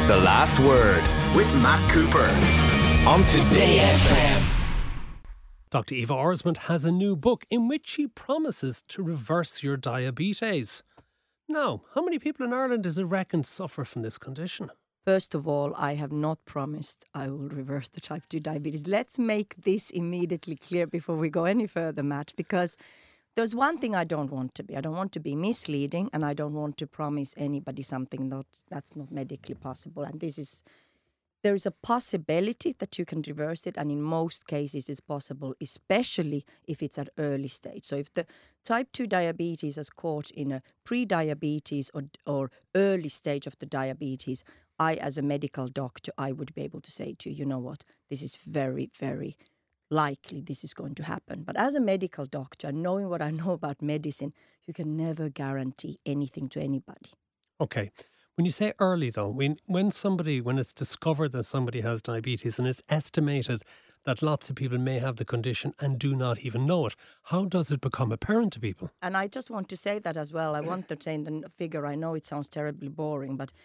The Last Word with Matt Cooper on Today FM. Dr. Eva Orsmond has a new book in which she promises to reverse your diabetes. Now, how many people in Ireland is it reckoned suffer from this condition? First of all, I have not promised I will reverse the type 2 diabetes. Let's make this immediately clear before we go any further, Matt, because there's one thing I don't want to be. I don't want to be misleading, and I don't want to promise anybody something that's not medically possible. And there is a possibility that you can reverse it, and in most cases it's possible, especially if it's at early stage. So if the type 2 diabetes is caught in a pre-diabetes or early stage of the diabetes, I, as a medical doctor, I would be able to say to you, you know what, this is very, very likely this is going to happen. But as a medical doctor, knowing what I know about medicine, you can never guarantee anything to anybody. Okay. When you say early, though, when it's discovered that somebody has diabetes and it's estimated that lots of people may have the condition and do not even know it, how does it become apparent to people? And I just want to say that as well. I want to say the figure. I know it sounds terribly boring, but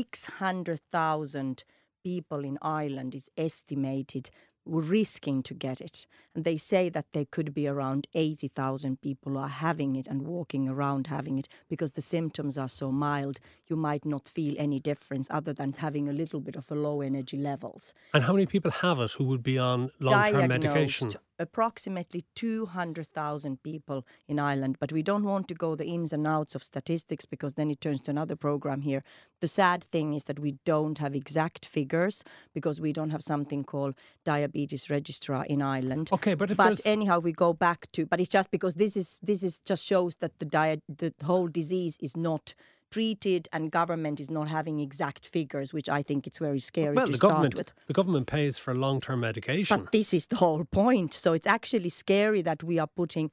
600,000 people in Ireland is estimated risking to get it. And they say that there could be around 80,000 people who are having it and walking around having it because the symptoms are so mild, you might not feel any difference other than having a little bit of a low energy levels. And how many people have it who would be on long-term medication? Approximately 200,000 people in Ireland, but we don't want to go the ins and outs of statistics because then it turns to another program here. The sad thing is that we don't have exact figures because we don't have something called diabetes registrar in Ireland. Okay, but anyhow, we go back to. But it's just because this is just shows that the whole disease is not treated and government is not having exact figures, which I think it's very scary to start with. The government pays for long-term medication. But this is the whole point. So it's actually scary that we are putting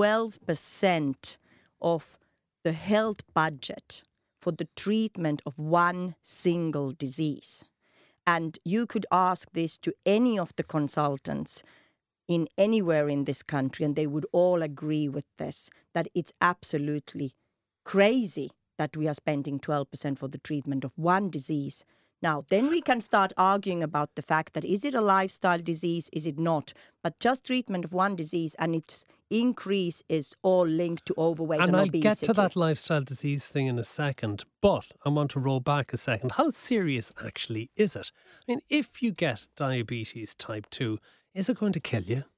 12% of the health budget for the treatment of one single disease. And you could ask this to any of the consultants in anywhere in this country, and they would all agree with this, that it's absolutely crazy that we are spending 12% for the treatment of one disease. Now, then we can start arguing about the fact that is it a lifestyle disease, is it not? But just treatment of one disease and its increase is all linked to overweight and obesity. And I'll get to that lifestyle disease thing in a second, but I want to roll back a second. How serious actually is it? I mean, if you get diabetes type 2, is it going to kill you?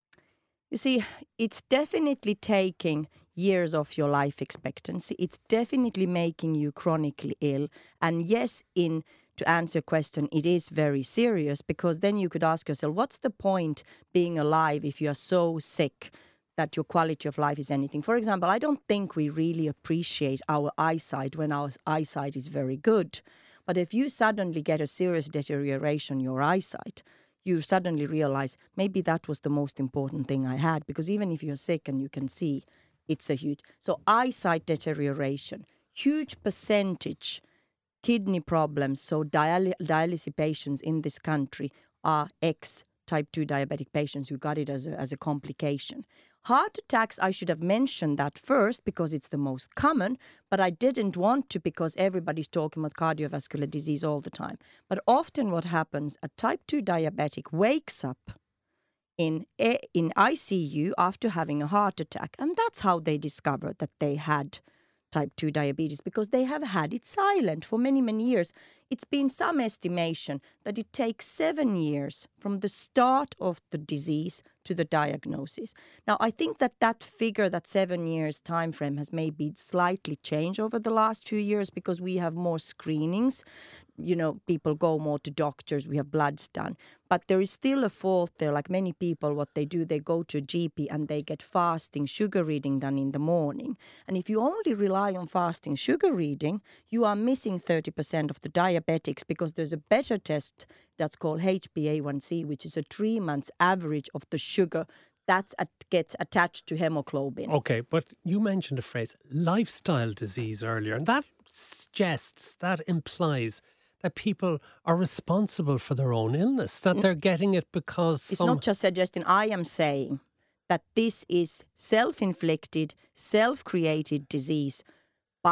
You see, it's definitely taking years of your life expectancy. It's definitely making you chronically ill. And yes, to answer your question, it is very serious because then you could ask yourself, what's the point being alive if you are so sick that your quality of life is anything? For example, I don't think we really appreciate our eyesight when our eyesight is very good. But if you suddenly get a serious deterioration in your eyesight, you suddenly realize maybe that was the most important thing I had, because even if you're sick and you can see, it's a huge. So eyesight deterioration, huge percentage kidney problems. So dialysis patients in this country are ex-type 2 diabetic patients who got it as a complication. Heart attacks, I should have mentioned that first because it's the most common, but I didn't want to because everybody's talking about cardiovascular disease all the time. But often what happens, a type 2 diabetic wakes up in ICU after having a heart attack. And that's how they discovered that they had type 2 diabetes, because they have had it silent for many, many years. It's been some estimation that it takes 7 years from the start of the disease to the diagnosis. Now, I think that figure, that 7 years time frame, has maybe slightly changed over the last few years because we have more screenings. You know, people go more to doctors, we have bloods done. But there is still a fault there. Like many people, what they do, they go to a GP and they get fasting sugar reading done in the morning. And if you only rely on fasting sugar reading, you are missing 30% of the diabetics, because there's a better test that's called HbA1c, which is a 3 months average of the sugar that gets attached to hemoglobin. Okay, but you mentioned the phrase lifestyle disease earlier, and that implies that people are responsible for their own illness, that they're getting it because... It's not just suggesting, I am saying that this is self-inflicted, self-created disease by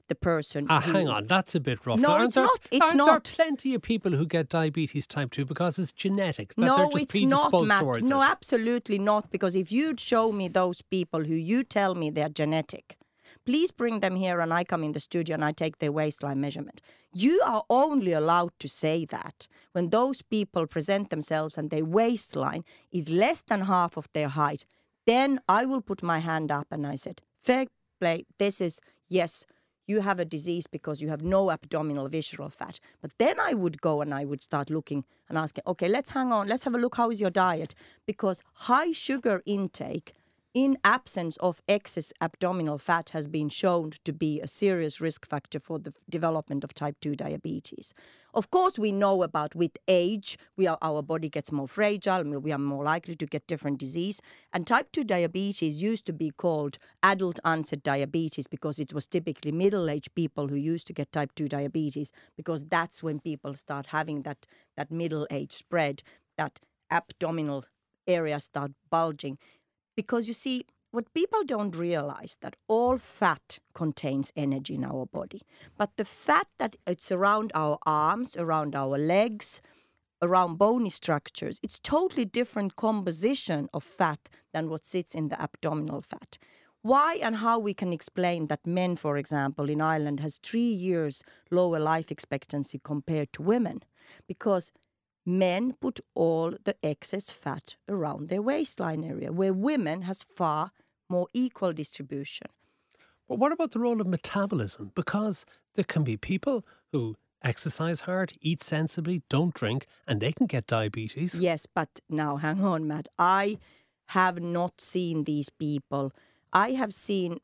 the person. Hang on, that's a bit rough. No, Now, it's not. It's aren't there not. plenty of people who get diabetes type 2 because it's genetic? That No, they're just it's not, predisposed Matt. towards No, it? absolutely not. Because if you'd show me those people who you tell me they're genetic, please bring them here and I come in the studio and I take their waistline measurement. You are only allowed to say that when those people present themselves and their waistline is less than half of their height. Then I will put my hand up and I said, fair play, this is, yes, you have a disease because you have no abdominal visceral fat. But then I would go and I would start looking and asking, okay, let's hang on, let's have a look, how is your diet? Because high sugar intake in absence of excess abdominal fat has been shown to be a serious risk factor for the development of type 2 diabetes. Of course, we know about with age, our body gets more fragile, we are more likely to get different disease. And type 2 diabetes used to be called adult onset diabetes because it was typically middle-aged people who used to get type 2 diabetes because that's when people start having that middle age spread, that abdominal areas start bulging. Because you see, what people don't realize that all fat contains energy in our body. But the fat that it's around our arms, around our legs, around bony structures, it's totally different composition of fat than what sits in the abdominal fat. Why and how we can explain that men, for example, in Ireland has 3 years lower life expectancy compared to women? Because men put all the excess fat around their waistline area, where women has far more equal distribution. But what about the role of metabolism? Because there can be people who exercise hard, eat sensibly, don't drink, and they can get diabetes. Yes, but now hang on, Matt. I have not seen these people. I have seen,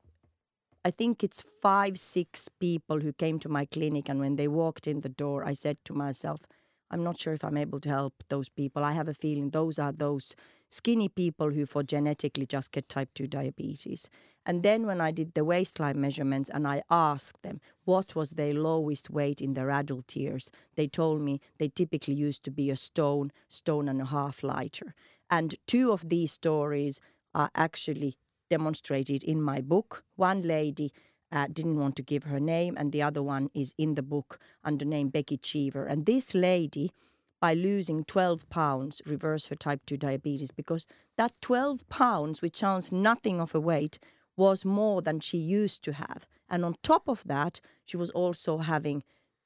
I think it's 5, 6 people who came to my clinic, and when they walked in the door, I said to myself, I'm not sure if I'm able to help those people. I have a feeling those are those skinny people who for genetically just get type 2 diabetes. And then when I did the waistline measurements and I asked them what was their lowest weight in their adult years, they told me they typically used to be a stone and a half lighter. And 2 of these stories are actually demonstrated in my book. One lady didn't want to give her name, and the other one is in the book under name Becky Cheever. And this lady, by losing 12 pounds, reversed her type 2 diabetes because that 12 pounds, which sounds nothing of a weight, was more than she used to have. And on top of that, she was also having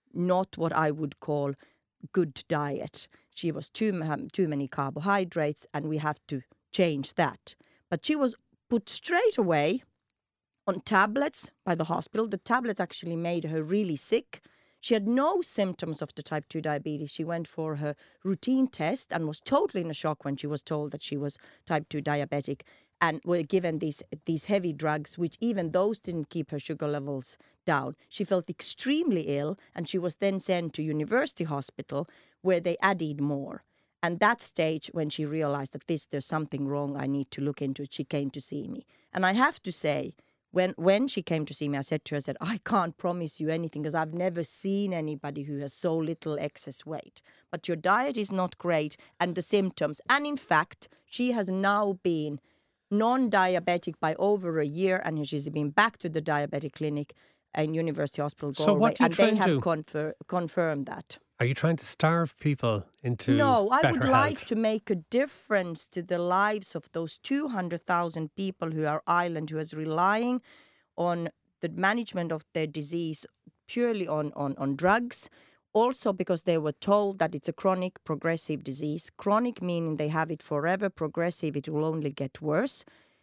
not what I would call good diet. She was too many carbohydrates, and we have to change that. But she was put straight away on tablets by the hospital. The tablets actually made her really sick. She had no symptoms of the type 2 diabetes. She went for her routine test and was totally in a shock when she was told that she was type 2 diabetic and were given these heavy drugs, which even those didn't keep her sugar levels down. She felt extremely ill, and she was then sent to University Hospital where they added more. And that stage, when she realized that there's something wrong, I need to look into it, she came to see me. And I have to say, when she came to see me, I said to her, I can't promise you anything because I've never seen anybody who has so little excess weight. But your diet is not great and the symptoms. And in fact, she has now been non-diabetic by over a year, and she's been back to the diabetic clinic in University Hospital Galway. So what and they have do? confirmed that. Are you trying to starve people into No, I better would health? like to make a difference to the lives of those 200,000 people who are Ireland, who is relying on the management of their disease purely on drugs. Also because they were told that it's a chronic progressive disease. Chronic meaning they have it forever. Progressive, it will only get worse.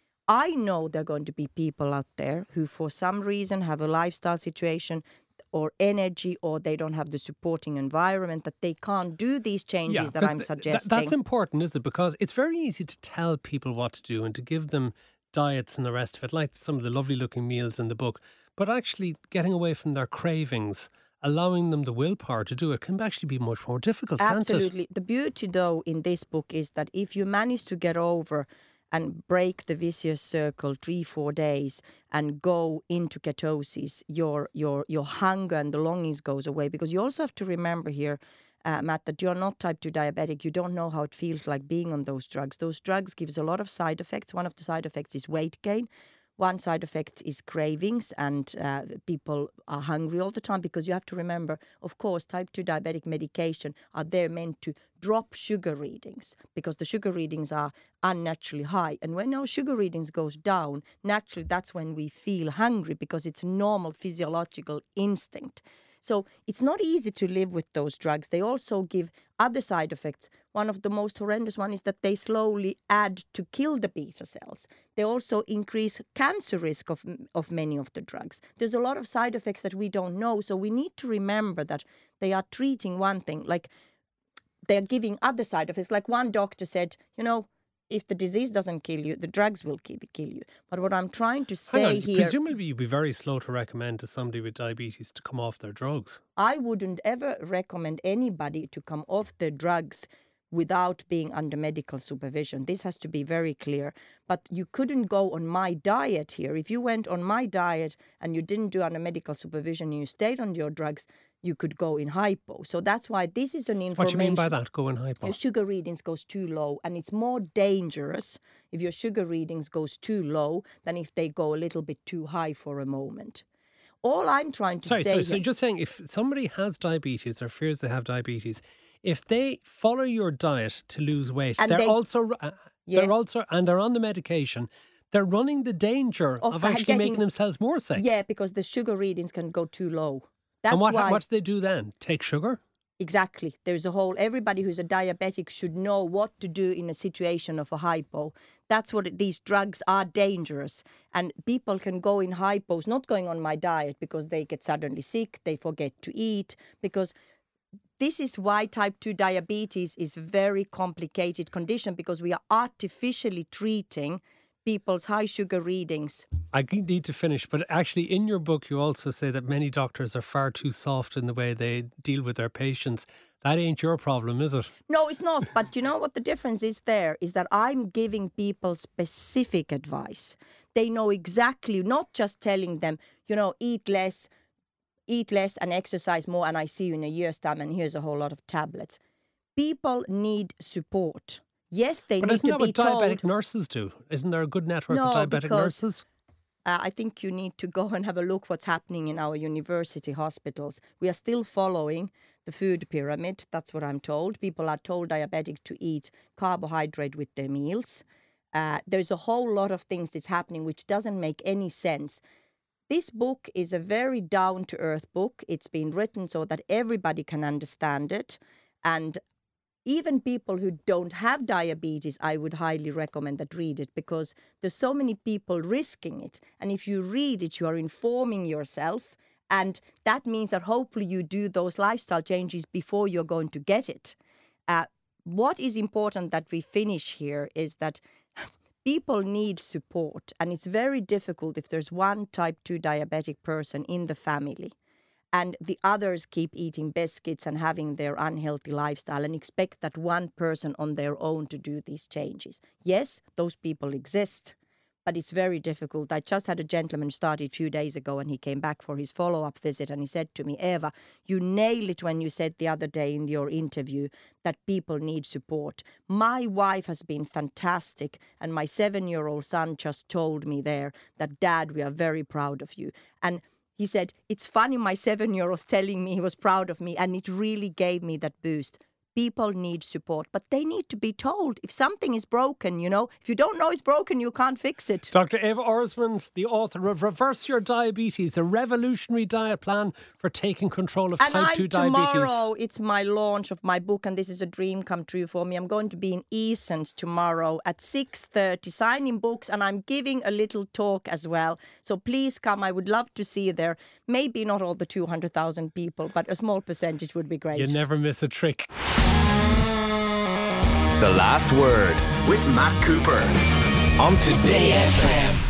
I know there are going to be people out there who for some reason have a lifestyle situation or energy, or they don't have the supporting environment, that they can't do these changes that I'm suggesting. That's important, isn't it? Because it's very easy to tell people what to do and to give them diets and the rest of it, like some of the lovely looking meals in the book. But actually getting away from their cravings, allowing them the willpower to do it, can actually be much more difficult, can't it? Absolutely. The beauty, though, in this book is that if you manage to get over and break the vicious circle 3-4 days and go into ketosis, your hunger and the longings goes away. Because you also have to remember here, Matt, that you're not type 2 diabetic. You don't know how it feels like being on those drugs. Those drugs gives a lot of side effects. One of the side effects is weight gain. One side effect is cravings, and people are hungry all the time, because you have to remember, of course, type 2 diabetic medication are there meant to drop sugar readings, because the sugar readings are unnaturally high. And when our sugar readings goes down, naturally that's when we feel hungry, because it's a normal physiological instinct. So it's not easy to live with those drugs. They also give other side effects. One of the most horrendous one is that they slowly add to kill the beta cells. They also increase cancer risk of many of the drugs. There's a lot of side effects that we don't know. So we need to remember that they are treating one thing, like they're giving other side effects. Like one doctor said, if the disease doesn't kill you, the drugs will kill you. But what I'm trying to say here... Presumably you'd be very slow to recommend to somebody with diabetes to come off their drugs. I wouldn't ever recommend anybody to come off their drugs without being under medical supervision. This has to be very clear. But you couldn't go on my diet here. If you went on my diet and you didn't do under medical supervision and you stayed on your drugs, you could go in hypo. So that's why this is an information. What do you mean by that, go in hypo? Your sugar readings goes too low, and it's more dangerous if your sugar readings goes too low than if they go a little bit too high for a moment. All I'm trying to say... So just saying, if somebody has diabetes or fears they have diabetes, if they follow your diet to lose weight, and they're on the medication, they're running the danger of actually making themselves more sick. Yeah, because the sugar readings can go too low. And what do they do then? Take sugar? Exactly. There's everybody who's a diabetic should know what to do in a situation of a hypo. That's what these drugs are dangerous. And people can go in hypos, not going on my diet because they get suddenly sick, they forget to eat, because this is why type 2 diabetes is a very complicated condition, because we are artificially treating people's high sugar readings. I need to finish, but actually in your book you also say that many doctors are far too soft in the way they deal with their patients. That ain't your problem, is it? No, it's not. But you know what the difference is there? Is that I'm giving people specific advice. They know exactly, not just telling them, eat less and exercise more and I see you in a year's time and here's a whole lot of tablets. People need support. Yes, they need to be told. But isn't that what diabetic nurses do? Isn't there a good network of diabetic nurses? I think you need to go and have a look what's happening in our university hospitals. We are still following the food pyramid. That's what I'm told. People are told diabetic to eat carbohydrate with their meals. There's a whole lot of things that's happening which doesn't make any sense. This book is a very down-to-earth book. It's been written so that everybody can understand it. And even people who don't have diabetes, I would highly recommend that read it, because there's so many people risking it. And if you read it, you are informing yourself. And that means that hopefully you do those lifestyle changes before you're going to get it. What is important that we finish here is that people need support. And it's very difficult if there's one type 2 diabetic person in the family and the others keep eating biscuits and having their unhealthy lifestyle and expect that one person on their own to do these changes. Yes, those people exist, but it's very difficult. I just had a gentleman started a few days ago and he came back for his follow-up visit and he said to me, Eva, you nailed it when you said the other day in your interview that people need support. My wife has been fantastic and my 7-year-old son just told me there that, Dad, we are very proud of you. And he said, it's funny, my 7-year-old's telling me he was proud of me, and it really gave me that boost. People need support, but they need to be told if something is broken, If you don't know it's broken, you can't fix it. Dr. Eva Orsmans, the author of Reverse Your Diabetes, a revolutionary diet plan for taking control of type 2 diabetes. Tomorrow, it's my launch of my book, and this is a dream come true for me. I'm going to be in Easons tomorrow at 6:30, signing books, and I'm giving a little talk as well. So please come. I would love to see you there. Maybe not all the 200,000 people, but a small percentage would be great. You never miss a trick. The Last Word with Matt Cooper on Today FM.